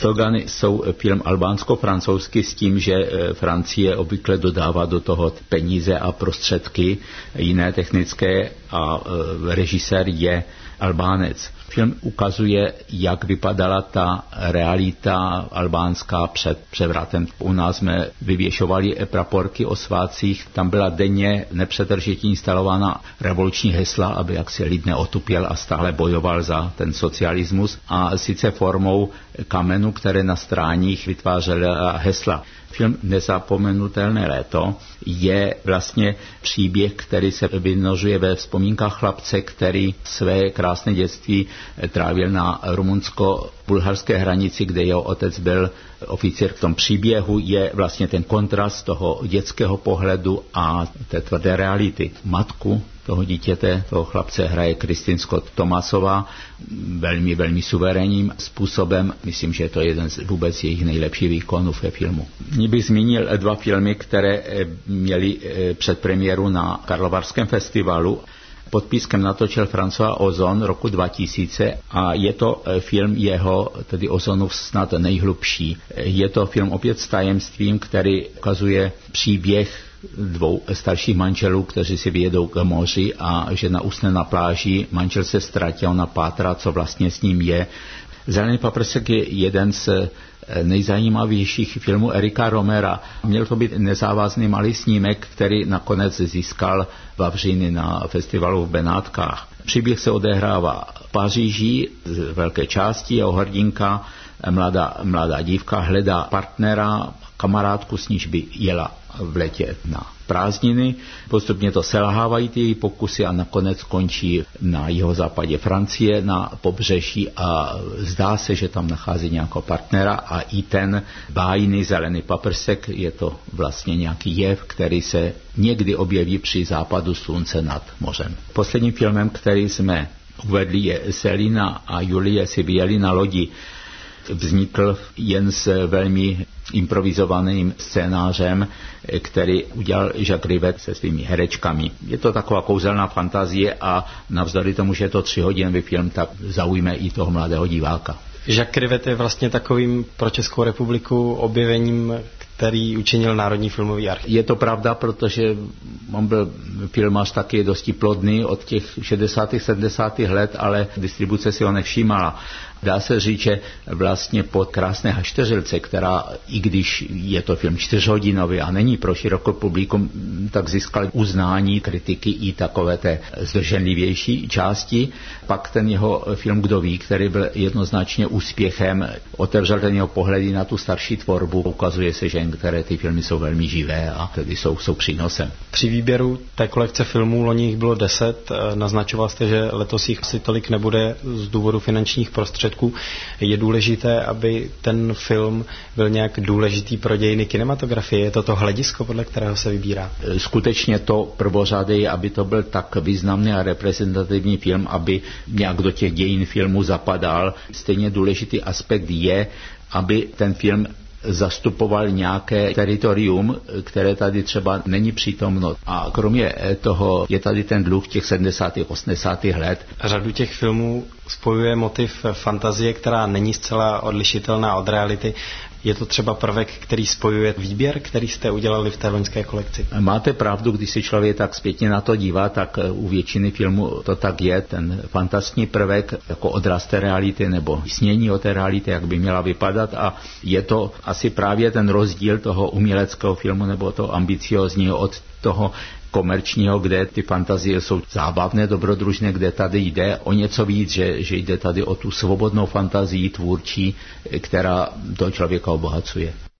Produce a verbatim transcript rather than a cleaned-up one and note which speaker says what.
Speaker 1: slogany jsou film albánsko-francouzsky s tím, že Francie obvykle dodává do toho peníze a prostředky jiné technické a režisér je Albánec. Film ukazuje, jak vypadala ta realita albánská před převratem. U nás jsme vyvěšovali praporky o svátcích, tam byla denně nepřetržitě instalována revoluční hesla, aby jak se lid neotupěl a stále bojoval za ten socialismus, a sice formou kamenu, které na stráních vytvářela hesla. Film Nezapomenutelné léto je vlastně příběh, který se vynožuje ve vzpomínkách chlapce, který své krásné dětství trávil na rumunsko-bulharské hranici, kde jeho otec byl oficír. V tom příběhu je vlastně ten kontrast toho dětského pohledu a té tvrdé reality. Matku toho dítěte, toho chlapce hraje Kristin Scott Thomasová velmi, velmi suverénním způsobem. Myslím, že to je jeden z vůbec jejich nejlepších výkonů ve filmu. Mě bych zmínil dva filmy, které měly předpremiéru na Karlovarském festivalu. Pod pískem natočil François Ozon roku dva tisíce a je to film jeho, tedy Ozonův snad nejhlubší. Je to film opět s tajemstvím, který ukazuje příběh dvou starších manželů, kteří si vyjedou k moři a žena usne na pláži, manžel se ztratil, ona pátrá, co vlastně s ním je. Zelený paprsek je jeden z nejzajímavějších filmů Erika Romera. Měl to být nezávazný malý snímek, který nakonec získal Vavříny na festivalu v Benátkách. Příběh se odehrává v Paříži z velké části. Jeho hrdinka, mladá, mladá dívka, hledá partnera, kamarádku, s níž by jela v létě na prázdniny. Postupně to selhávají ty její pokusy a nakonec končí na jihozápadě Francie na pobřeží a zdá se, že tam nachází nějakého partnera a i ten bájný zelený paprsek je to vlastně nějaký jev, který se někdy objeví při západu slunce nad mořem. Posledním filmem, který jsme uvedli, je Selina a Julie si vyjeli na lodi. Vznikl jen s velmi improvizovaným scénářem, který udělal Jacques Rivette se svými herečkami. Je to taková kouzelná fantazie a navzdory tomu, že je to třihodinový film, tak zaujme i toho mladého diváka.
Speaker 2: Jacques Rivette je vlastně takovým pro Českou republiku objevením, který učinil Národní filmový archiv.
Speaker 1: Je to pravda, protože on byl filmař taky dosti plodný od těch šedesátých sedmdesátých let, ale distribuce si ho nevšímala. Dá se říct, že vlastně po Krásné hašteřilce, která, i když je to film čtyřhodinový a není pro široké publikum, tak získal uznání kritiky i takové té zdrženlivější části. Pak ten jeho film Kdo ví, který byl jednoznačně úspěchem, otevřel ten jeho pohledy na tu starší tvorbu. Ukazuje se, že některé ty filmy jsou velmi živé a tedy jsou, jsou přínosem.
Speaker 2: Při výběru té kolekce filmů loni jich bylo deset. Naznačoval jste, že letos jich asi tolik nebude z důvodu finančních prostředků. Je důležité, aby ten film byl nějak důležitý pro dějiny kinematografie? Je to to hledisko, podle kterého se vybírá?
Speaker 1: Skutečně to prvořadé je, aby to byl tak významný a reprezentativní film, aby nějak do těch dějin filmu zapadal. Stejně důležitý aspekt je, aby ten film zastupoval nějaké teritorium, které tady třeba není přítomno. A kromě toho je tady ten dluh těch sedmdesátých osmdesátých let.
Speaker 2: Řadu těch filmů spojuje motiv fantazie, která není zcela odlišitelná od reality. Je to třeba prvek, který spojuje výběr, který jste udělali v té loňské kolekci?
Speaker 1: Máte pravdu, když se člověk tak zpětně na to dívá, tak u většiny filmů to tak je. Ten fantastní prvek jako odraz té reality nebo snění o té reality, jak by měla vypadat, a je to asi právě ten rozdíl toho uměleckého filmu nebo toho ambiciózního od toho komerčního, kde ty fantazie jsou zábavné, dobrodružné, kde tady jde o něco víc, že, že jde tady o tu svobodnou fantazii tvůrčí, která toho člověka obohacuje.